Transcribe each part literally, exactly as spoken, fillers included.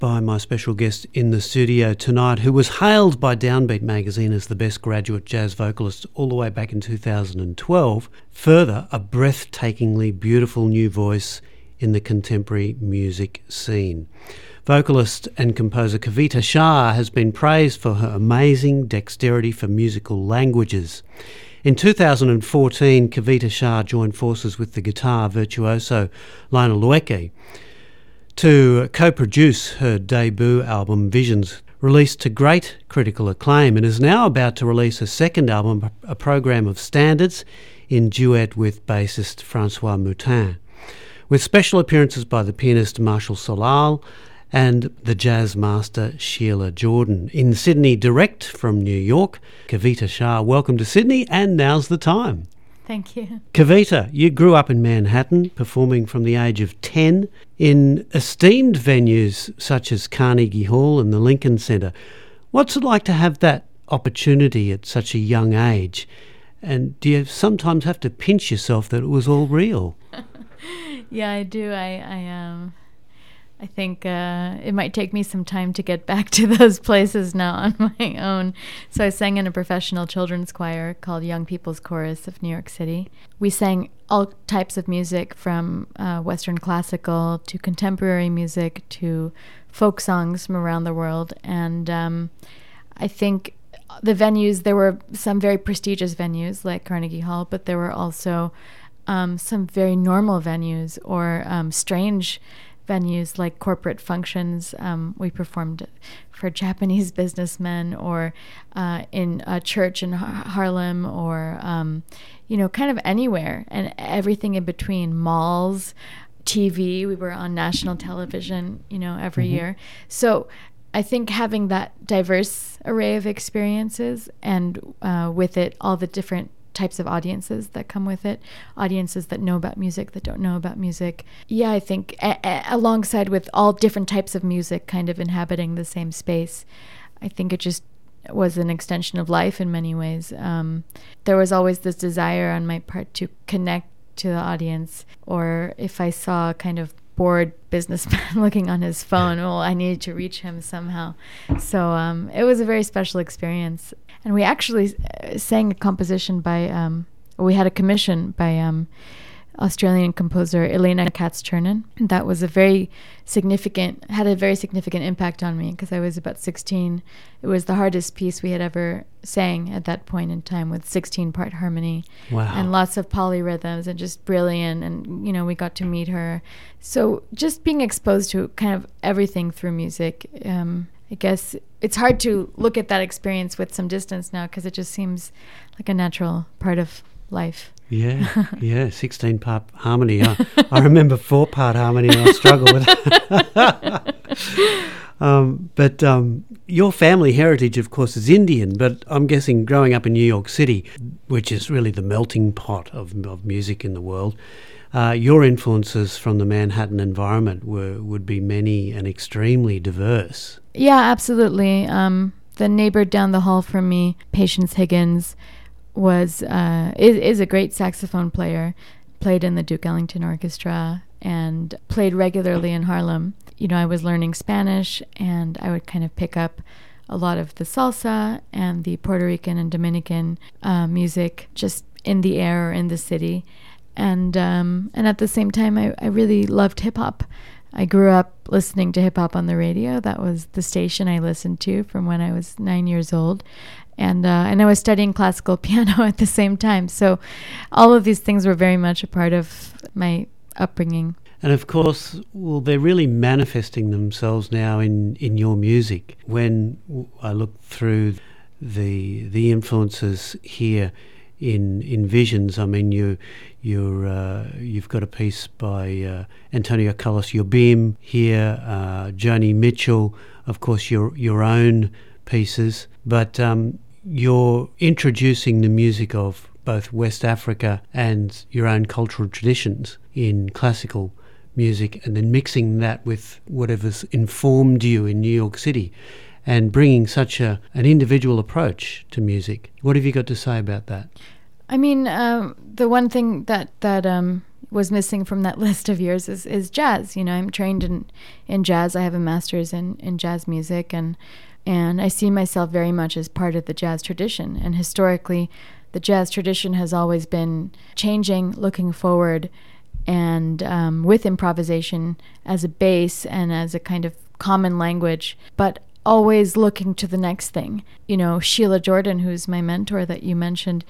by my special guest in the studio tonight, who was hailed by Downbeat magazine as the best graduate jazz vocalist all the way back in two thousand twelve. Further, a breathtakingly beautiful new voice in the contemporary music scene. Vocalist and composer Kavita Shah has been praised for her amazing dexterity for musical languages. In two thousand fourteen, Kavita Shah joined forces with the guitar virtuoso Lionel Lueke to co-produce her debut album Visions, released to great critical acclaim, and is now about to release a second album, a program of standards, in duet with bassist Francois Moutin, with special appearances by the pianist Marshall Solal and the jazz master Sheila Jordan. In Sydney, direct from New York, Kavita Shah, welcome to Sydney, and now's the time. Thank you. Kavita, you grew up in Manhattan, performing from the age of ten in esteemed venues such as Carnegie Hall and the Lincoln Center. What's it like to have that opportunity at such a young age? And do you sometimes have to pinch yourself that it was all real? Yeah, I do. I, I um, I think uh, it might take me some time to get back to those places now on my own. So I sang in a professional children's choir called Young People's Chorus of New York City. We sang all types of music, from uh, Western classical to contemporary music to folk songs from around the world. And um, I think the venues, there were some very prestigious venues like Carnegie Hall, but there were also um, some very normal venues or um, strange venues like corporate functions. Um, we performed for Japanese businessmen, or uh, in a church in Har- Harlem, or, um, you know, kind of anywhere, and everything in between. Malls, T V, we were on national television, you know, every mm-hmm. year. So I think having that diverse array of experiences, and uh, with it, all the different types of audiences that come with it, audiences that know about music, that don't know about music. Yeah, I think a- a- alongside with all different types of music kind of inhabiting the same space, I think it just was an extension of life in many ways. Um, there was always this desire on my part to connect to the audience, or if I saw kind of bored businessman looking on his phone, well, I needed to reach him somehow. So um, it was a very special experience. And we actually uh, sang a composition by, um, we had a commission by um, Australian composer Elena Katz-Chernin. That was a very significant, had a very significant impact on me, because I was about sixteen. It was the hardest piece we had ever sang at that point in time, with sixteen-part harmony. Wow. And lots of polyrhythms, and just brilliant. And, you know, we got to meet her. So just being exposed to kind of everything through music, um, I guess it's hard to look at that experience with some distance now, because it just seems like a natural part of life. Yeah, yeah, sixteen-part harmony. I, I remember four-part harmony, and I struggle with it. um, but um, your family heritage, of course, is Indian, but I'm guessing growing up in New York City, which is really the melting pot of, of music in the world, uh, your influences from the Manhattan environment were would be many and extremely diverse. Yeah, absolutely. Um, the neighbor down the hall from me, Patience Higgins, was uh, is, is a great saxophone player, played in the Duke Ellington Orchestra, and played regularly in Harlem. You know, I was learning Spanish, and I would kind of pick up a lot of the salsa and the Puerto Rican and Dominican uh, music just in the air or in the city. And um, and at the same time, I, I really loved hip-hop. I grew up listening to hip-hop on the radio. That was the station I listened to from when I was nine years old. And uh, and I was studying classical piano at the same time. So all of these things were very much a part of my upbringing. And of course, well, they're really manifesting themselves now in, in your music. When I look through the the influences here in in Visions, I mean, you you're uh, you've got a piece by uh, Antonio Carlos Jobim here, uh, Joni Mitchell, of course, your your own pieces, but um, you're introducing the music of both West Africa and your own cultural traditions in classical music, and then mixing that with whatever's informed you in New York City, and bringing such a an individual approach to music. What have you got to say about that? I mean, um, the one thing that that um, was missing from that list of years is, is jazz. You know, I'm trained in, in jazz. I have a master's in, in jazz music, and and I see myself very much as part of the jazz tradition. And historically, the jazz tradition has always been changing, looking forward, and um, with improvisation as a base and as a kind of common language, but always looking to the next thing. You know, Sheila Jordan, who's my mentor that you mentioned,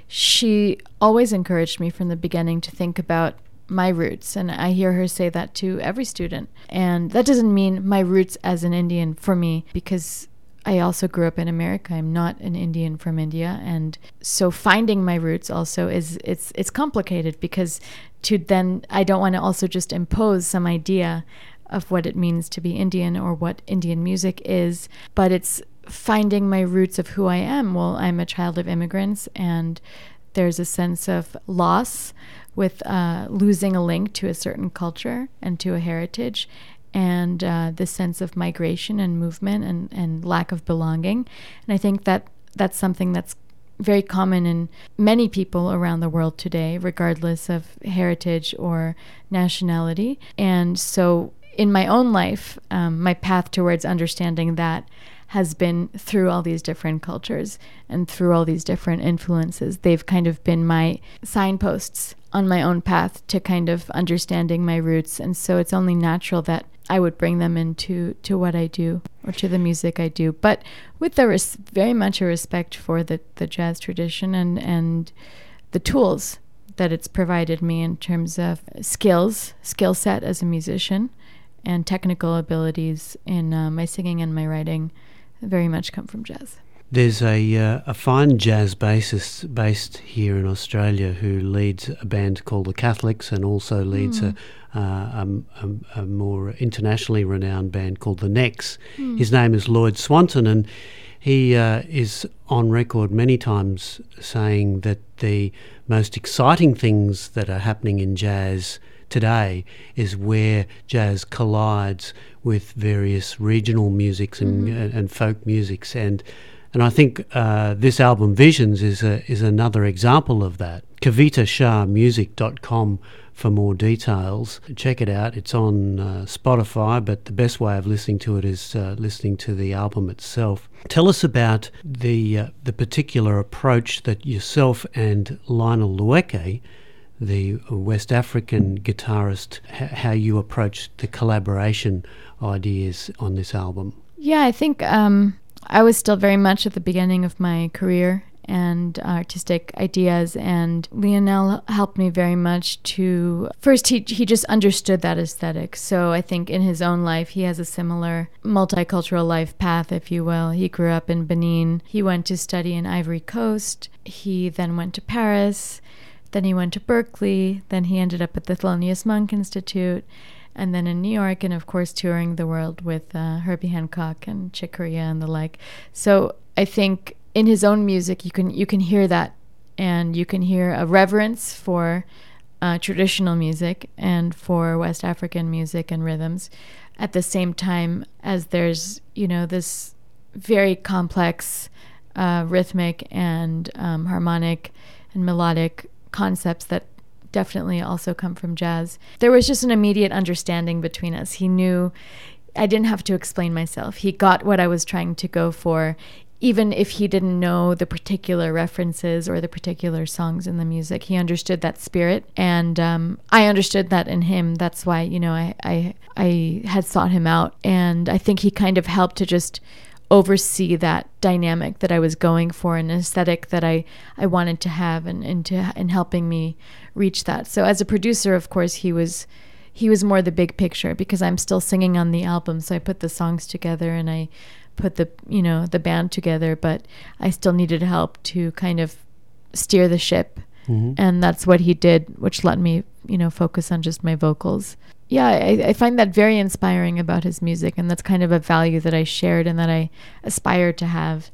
she always encouraged me from the beginning to think about my roots, and I hear her say that to every student. And that doesn't mean my roots as an Indian for me, because I also grew up in America. I'm not an Indian from India, and so finding my roots also is it's it's complicated, because to then I don't want to also just impose some idea of what it means to be Indian or what Indian music is, but it's finding my roots of who I am. Well, I'm a child of immigrants, and there's a sense of loss with uh, losing a link to a certain culture and to a heritage, and uh, the sense of migration and movement and, and lack of belonging. And I think that that's something that's very common in many people around the world today, regardless of heritage or nationality. And so in my own life, um, my path towards understanding that has been through all these different cultures and through all these different influences. They've kind of been my signposts on my own path to kind of understanding my roots. And so it's only natural that I would bring them into to what I do or to the music I do, but with the res- very much a respect for the, the jazz tradition and, and the tools that it's provided me in terms of skills, skill set as a musician, and technical abilities in uh, my singing and my writing very much come from jazz. There's a uh, a fine jazz bassist based here in Australia who leads a band called the Catholics, and also leads mm. a, uh, a, a, a more internationally renowned band called the Necks. Mm. His name is Lloyd Swanton, and he uh, is on record many times saying that the most exciting things that are happening in jazz today is where jazz collides with various regional musics and, mm-hmm. and, and folk musics, and and I think uh, this album Visions is a, is another example of that. kavita shah music dot com for more details. Check it out. It's on uh, Spotify, but the best way of listening to it is uh, listening to the album itself. Tell us about the uh, the particular approach that yourself and Lionel Lueke, the West African guitarist, h- how you approached the collaboration ideas on this album. Yeah, I think um, I was still very much at the beginning of my career and artistic ideas, and Lionel helped me very much to, first he he just understood that aesthetic. So I think in his own life he has a similar multicultural life path, if you will. He grew up in Benin. He went to study in Ivory Coast. He then went to Paris. Then he went to Berkeley, then he ended up at the Thelonious Monk Institute, and then in New York, and of course touring the world with uh, Herbie Hancock and Chick Corea and the like. So I think in his own music, you can you can hear that, and you can hear a reverence for uh, traditional music and for West African music and rhythms, at the same time as there's, you know, this very complex uh, rhythmic and um, harmonic and melodic concepts that definitely also come from jazz. There was just an immediate understanding between us. He knew I didn't have to explain myself. He got what I was trying to go for, even if he didn't know the particular references or the particular songs in the music. He understood that spirit, and um, I understood that in him. That's why, you know, I, I I had sought him out, and I think he kind of helped to just oversee that dynamic that I was going for, an aesthetic that I, I wanted to have, and into in helping me reach that. So as a producer, of course, he was he was more the big picture, because I'm still singing on the album. So I put the songs together and I put the, you know, the band together, but I still needed help to kind of steer the ship. Mm-hmm. And that's what he did, which let me, you know, focus on just my vocals. Yeah, I, I find that very inspiring about his music, and that's kind of a value that I shared and that I aspired to have.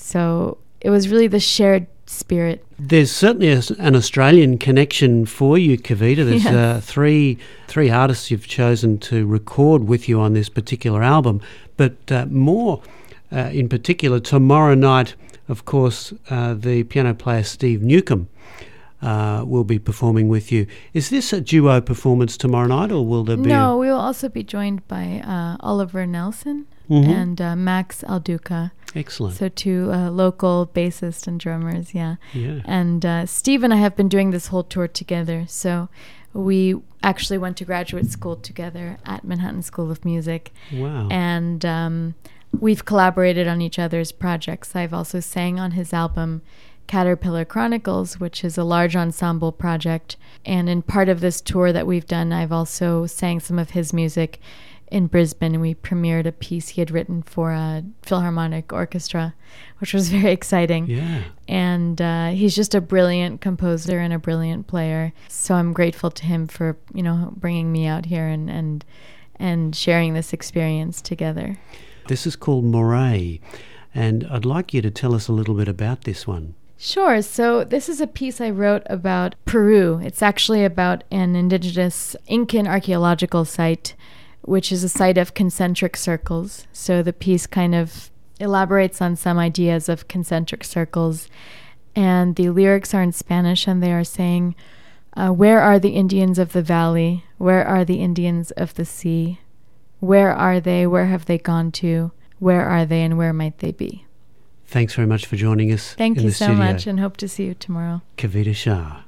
So it was really the shared spirit. There's certainly a, an Australian connection for you, Kavita. There's yes. uh, three three artists you've chosen to record with you on this particular album, but uh, more uh, in particular, tomorrow night, of course, uh, the piano player Steve Newcomb uh, will be performing with you. Is this a duo performance tomorrow night, or will there be No, a... we will also be joined by uh, Oliver Nelson Mhm. and uh, Max Alduca. Excellent. So two uh, local bassists and drummers, yeah. Yeah. And uh, Steve and I have been doing this whole tour together. So we actually went to graduate school together at Manhattan School of Music. Wow. And um, we've collaborated on each other's projects. I've also sang on his album Caterpillar Chronicles, which is a large ensemble project. And in part of this tour that we've done, I've also sang some of his music in Brisbane, and we premiered a piece he had written for a Philharmonic Orchestra, which was very exciting. Yeah. And uh, he's just a brilliant composer and a brilliant player. So I'm grateful to him for, you know, bringing me out here and and, and sharing this experience together. This is called Moray, and I'd like you to tell us a little bit about this one. Sure. So this is a piece I wrote about Peru. It's actually about an indigenous Incan archaeological site, which is a site of concentric circles. So the piece kind of elaborates on some ideas of concentric circles. And the lyrics are in Spanish, and they are saying, uh, where are the Indians of the valley? Where are the Indians of the sea? Where are they? Where have they gone to? Where are they, and where might they be? Thanks very much for joining us. Thank in you the so studio. much, and hope to see you tomorrow. Kavita Shah.